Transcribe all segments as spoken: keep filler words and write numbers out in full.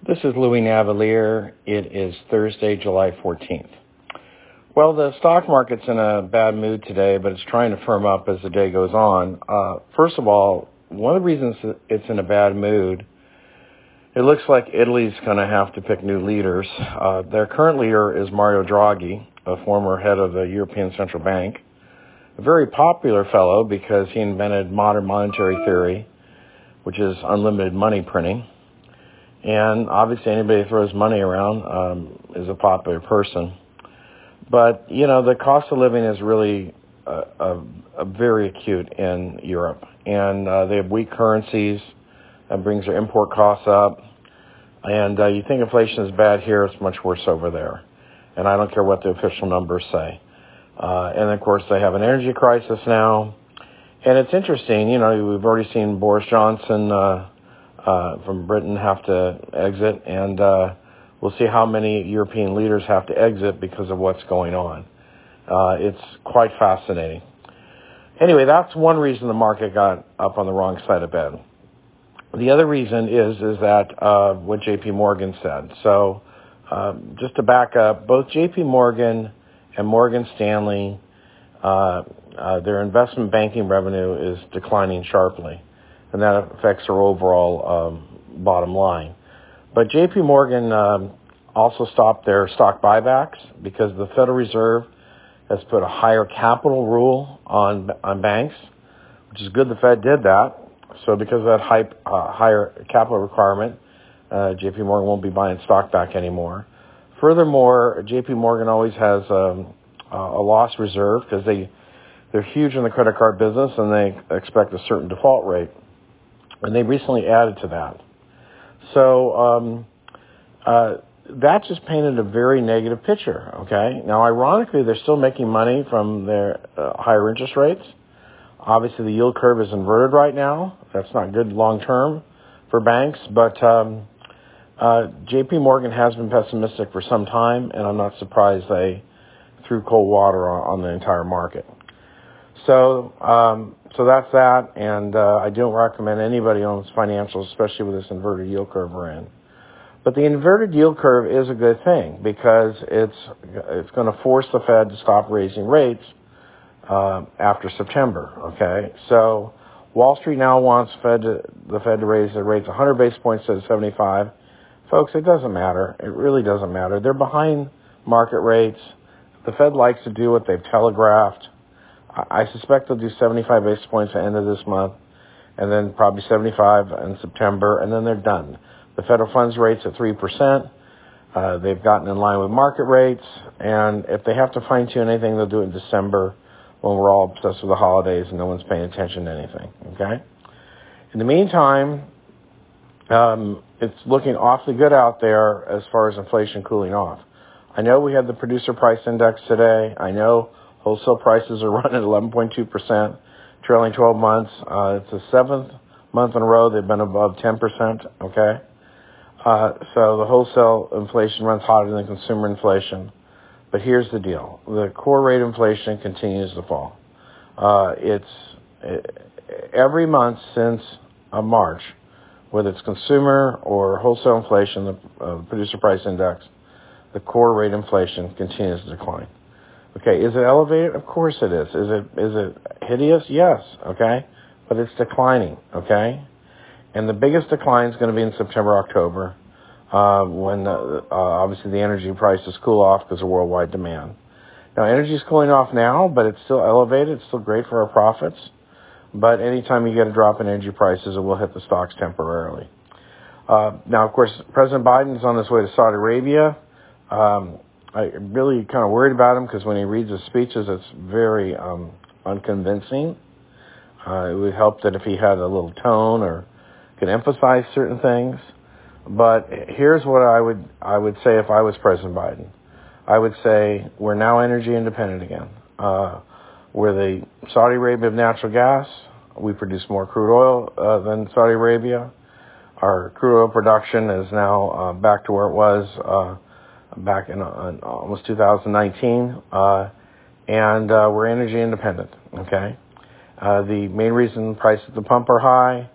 This is Louis Navalier. It is Thursday, July fourteenth. Well, the stock market's in a bad mood today, but it's trying to firm up as the day goes on. Uh, first of all, one of the reasons it's in a bad mood, it looks like Italy's going to have to pick new leaders. Uh, their current leader is Mario Draghi, a former head of the European Central Bank, a very popular fellow because he invented modern monetary theory, which is unlimited money printing. And obviously anybody who throws money around um, is a popular person. But, you know, the cost of living is really uh, uh, uh, very acute in Europe. And uh, they have weak currencies. That brings their import costs up. And uh, you think inflation is bad here, it's much worse over there. And I don't care what the official numbers say. Uh, and, of course, they have an energy crisis now. And it's interesting, you know, we've already seen Boris Johnson uh, uh, from Britain have to exit, and uh, we'll see how many European leaders have to exit because of what's going on. Uh, it's quite fascinating. Anyway, that's one reason the market got up on the wrong side of bed. The other reason is is that uh, what J P Morgan said. So uh, just to back up, both J P Morgan and Morgan Stanley, uh, uh, their investment banking revenue is declining sharply, and that affects their overall um, bottom line. But J P Morgan um, also stopped their stock buybacks because the Federal Reserve has put a higher capital rule on on banks, which is good the Fed did that. So because of that high, uh, higher capital requirement, uh, J P Morgan won't be buying stock back anymore. Furthermore, J P Morgan always has um, a loss reserve because they, they're huge in the credit card business and they expect a certain default rate. And they recently added to that. So um, uh, that just painted a very negative picture, okay? Now, ironically, they're still making money from their uh, higher interest rates. Obviously, the yield curve is inverted right now. That's not good long-term for banks. But um, uh, J P Morgan has been pessimistic for some time, and I'm not surprised they threw cold water on, on the entire market. So um, so that's that, and uh, I don't recommend anybody owns financials, especially with this inverted yield curve we're in. But the inverted yield curve is a good thing because it's it's going to force the Fed to stop raising rates uh, after September. Okay, so Wall Street now wants Fed to, the Fed to raise their rates one hundred basis points instead of seventy-five. Folks, it doesn't matter. It really doesn't matter. They're behind market rates. The Fed likes to do what they've telegraphed. I suspect they'll do seventy-five basis points at the end of this month, and then probably seventy-five in September, and then they're done. The federal funds rate's at three percent. Uh, they've gotten in line with market rates, and if they have to fine-tune anything, they'll do it in December when we're all obsessed with the holidays and no one's paying attention to anything, okay? In the meantime, um, it's looking awfully good out there as far as inflation cooling off. I know we had the producer price index today. I know wholesale prices are running at eleven point two percent, trailing twelve months. Uh, it's the seventh month in a row they've been above ten percent, okay? Uh, so the wholesale inflation runs hotter than consumer inflation. But here's the deal. The core rate inflation continues to fall. Uh, it's it, every month since uh, March, whether it's consumer or wholesale inflation, the uh, producer price index, the core rate inflation continues to decline. Okay, is it elevated? Of course it is. Is it is it hideous? Yes, okay, but it's declining, okay? And the biggest decline is going to be in September, October, uh, when uh, uh, obviously the energy prices cool off because of worldwide demand. Now, energy is cooling off now, but it's still elevated. It's still great for our profits. But anytime you get a drop in energy prices, it will hit the stocks temporarily. Uh, now, of course, President Biden is on his way to Saudi Arabia. Um, I'm really kind of worried about him because when he reads his speeches, it's very um, unconvincing. Uh, it would help that if he had a little tone or could emphasize certain things. But here's what I would I would say if I was President Biden. I would say we're now energy independent again. Uh, we're the Saudi Arabia of natural gas. We produce more crude oil uh, than Saudi Arabia. Our crude oil production is now uh, back to where it was uh, back in, uh, in almost two thousand nineteen, uh, and uh, we're energy independent, okay? Uh, the main reason prices at the pump are high,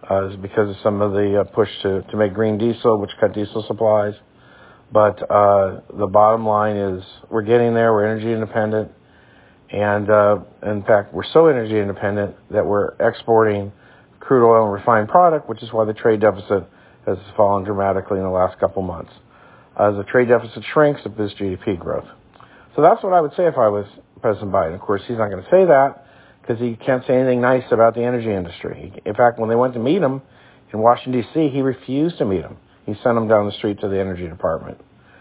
uh, is because of some of the uh, push to, to make green diesel, which cut diesel supplies. But uh, the bottom line is we're getting there. We're energy independent. And uh, in fact, we're so energy independent that we're exporting crude oil and refined product, which is why the trade deficit has fallen dramatically in the last couple months. As the trade deficit shrinks, it boosts G D P growth. So that's what I would say if I was President Biden. Of course, he's not going to say that because he can't say anything nice about the energy industry. He, in fact, when they went to meet him in Washington, D C, he refused to meet him. He sent him down the street to the Energy Department.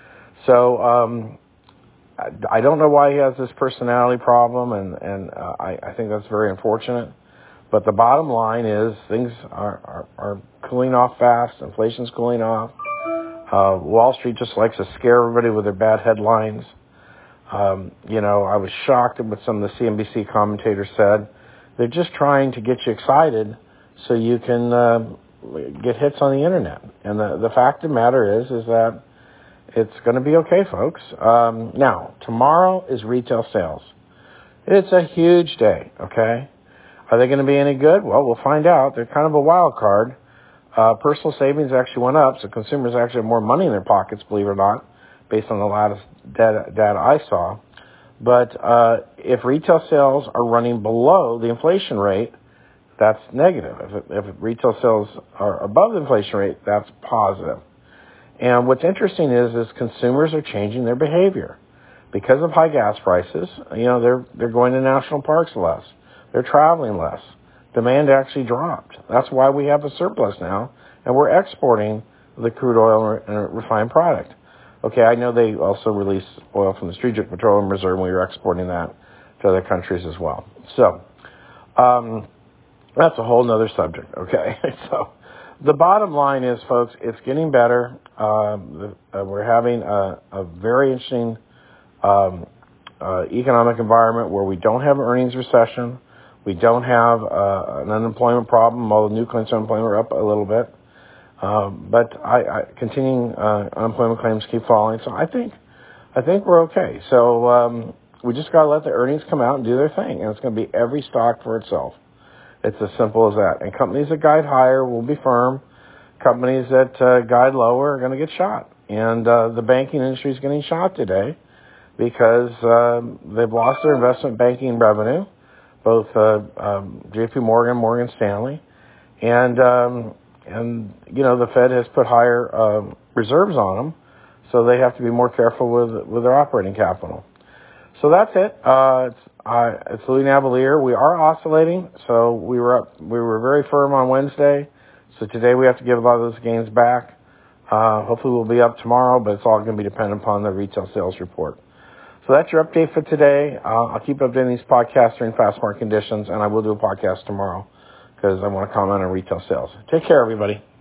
So um, I, I don't know why he has this personality problem, and, and uh, I, I think that's very unfortunate. But the bottom line is things are, are, are cooling off fast. Inflation's cooling off. Uh, Wall Street just likes to scare everybody with their bad headlines. Um, you know, I was shocked at what some of the C N B C commentators said. They're just trying to get you excited so you can uh, get hits on the internet. And the, the fact of the matter is, is that it's going to be okay, folks. Um, now, tomorrow is retail sales. It's a huge day, okay? Are they going to be any good? Well, we'll find out. They're kind of a wild card. Uh, personal savings actually went up, so consumers actually have more money in their pockets, believe it or not, based on the latest data, data I saw. But uh, if retail sales are running below the inflation rate, that's negative. If, it, if retail sales are above the inflation rate, that's positive. And what's interesting is, is consumers are changing their behavior. Because of high gas prices, you know, they're they're going to national parks less. They're traveling less. Demand actually dropped. That's why we have a surplus now, and we're exporting the crude oil and refined product. Okay, I know they also release oil from the Strategic Petroleum Reserve, and we were exporting that to other countries as well. So um, that's a whole other subject, okay? So the bottom line is, folks, it's getting better. Um, the, uh, we're having a, a very interesting um, uh, economic environment where we don't have an earnings recession. We don't have uh, an unemployment problem, although new claims to unemployment are up a little bit. Um, but I, I, continuing uh, unemployment claims keep falling, so I think I think we're okay. So um, we just got to let the earnings come out and do their thing, and it's going to be every stock for itself. It's as simple as that. And companies that guide higher will be firm. Companies that uh, guide lower are going to get shot. And uh, the banking industry is getting shot today because um, they've lost their investment banking revenue, both uh, um, J P Morgan, Morgan Stanley, and um, and you know the Fed has put higher uh, reserves on them, so they have to be more careful with with their operating capital. So that's it. Uh, it's uh, it's Louis Navellier. We are oscillating, so we were up. We were very firm on Wednesday, so today we have to give a lot of those gains back. Uh, hopefully we'll be up tomorrow, but it's all going to be dependent upon the retail sales report. So that's your update for today. Uh, I'll keep updating these podcasts during fast market conditions, and I will do a podcast tomorrow because I want to comment on retail sales. Take care, everybody.